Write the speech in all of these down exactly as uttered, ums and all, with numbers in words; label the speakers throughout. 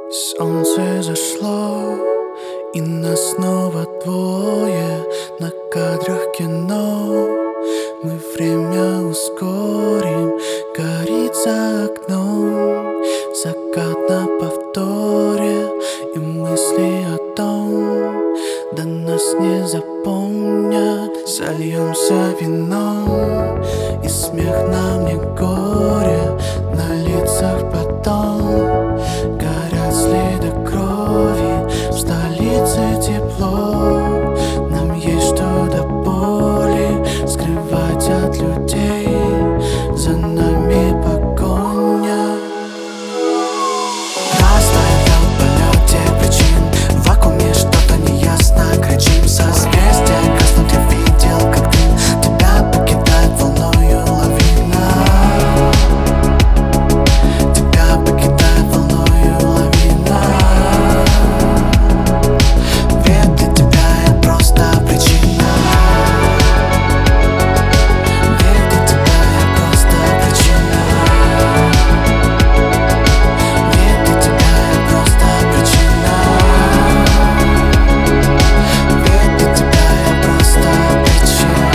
Speaker 1: Солнце зашло, и нас снова двое на кадрах кино. Мы время ускорим, горит за окном закат на повторе, и мысли о том, да нас не запомнят. Сольемся вином, и смех нам не горе, на лицах потом горят следы крови. В столице тепло, нам есть что до боли скрывать от людей, за нами погоня. Растаял в полете причин, в вакууме что-то неясно. Кричим созвездия, гаснут, я видел, как дым тебя покидает волною лавина. Тебя покидает волною лавина. Ведь для тебя я просто причина. Ведь для тебя я просто причина. Ведь для тебя я просто причина. Ведь для тебя я просто причина.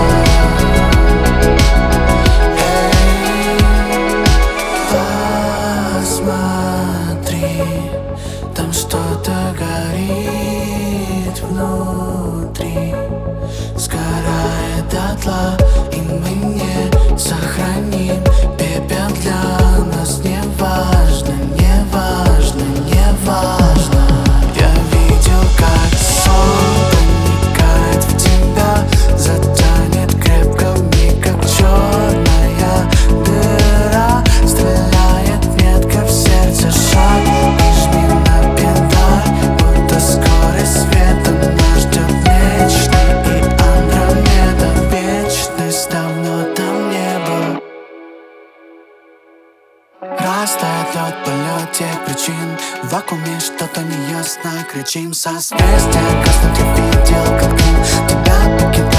Speaker 1: Посмотри, там что-то горит внутри, сгорает дотла, и мы не сохраним пепел. Для нас не важно, не важно, не важно. Я видел, как сон проникает в тебя, затянет крепко вмиг, как черная дыра. Стреляет метко в сердце, шаг и жми на педаль, будто скорость света нас ждет вечный. И Андромеда, вечность, давно там не был. Растает лед в полете причин, в вакууме что-то неясно. Кричим созвездия, гаснут, я видел, как дым тебя покидает